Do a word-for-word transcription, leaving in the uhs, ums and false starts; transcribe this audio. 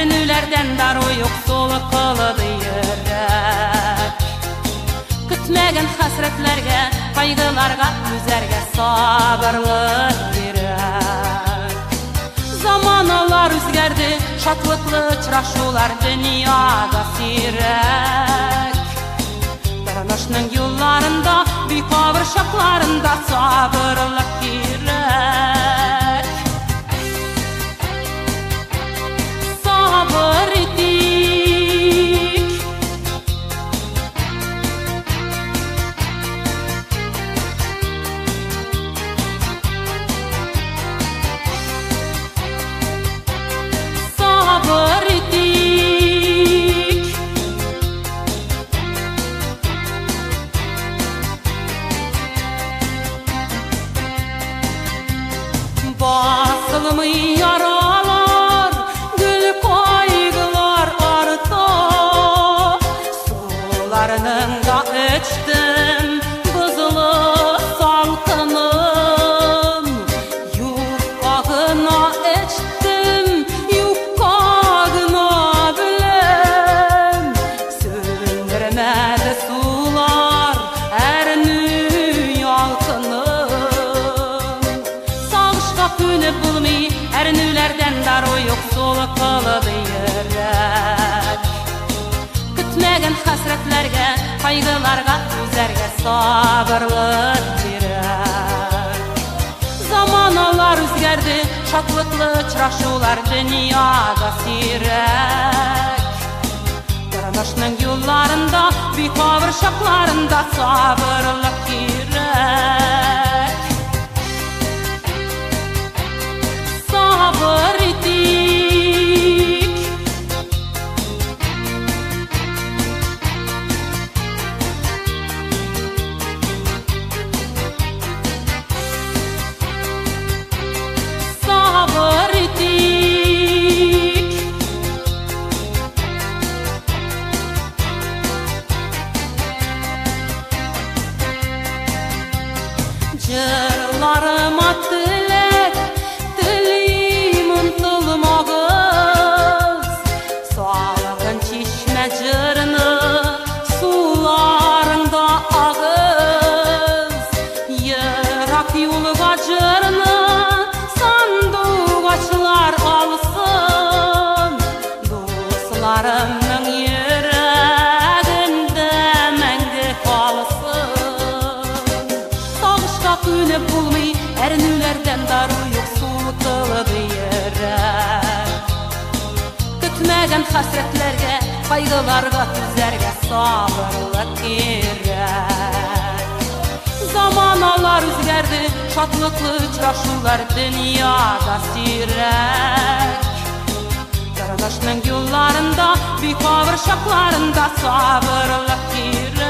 әрнүләрдән дару юк, солы кылыды йөрәк. Көтмәгән хәсрәтләргә, кайгыларга түзәргә сабырлык кирәк. Заманалар үзгәрде, шатлыклы очрашулар дөньяда сирәк. Тормышның юлларында, бик авыр чакларында сабырлык кирәк. Сабыр итик. Сабыр итик. Басылмый яралар, гүл кайгылар арта. Суларының да эчтем, бызылы салкыным. Юкка гына эчтем, юкка гына белем. Сөндермәде сулар әрнү ялкыным. Сагышка күнеп булмый, әрнүләрдән дару юк, солы кылыды йөрәк. Көтмәгән хәсрәтләргә, кайгыларга түзәргә сабырлык кирәк. Заманалар үзгәрде, шатлыклы очрашулар дөньяда сирәк. Тормышның юлларында, бик авыр чакларында сабырлык кирәк. Сабыр итик. Сабыр итик. Җырларыма теләк, телим ынтылмагыз. Салкын чишмә җырны, суларында агыз. Ерак юлга җырны, сандугачлар алсын. Дусларымның йөрәгендә мәңге калсын. Сагышка күнеп булмый, әрнүләрдән дару юк, сулы кылыды йөрәк. Көтмәгән хәсрәтләргә, кайгыларга түзәргә сабырлык кирәк. Заманалар үзгәрде, шатлыклы очрашулар дөньяда сирәк. Тормышның юлларында, бик авыр чакларында сабырлык кирәк.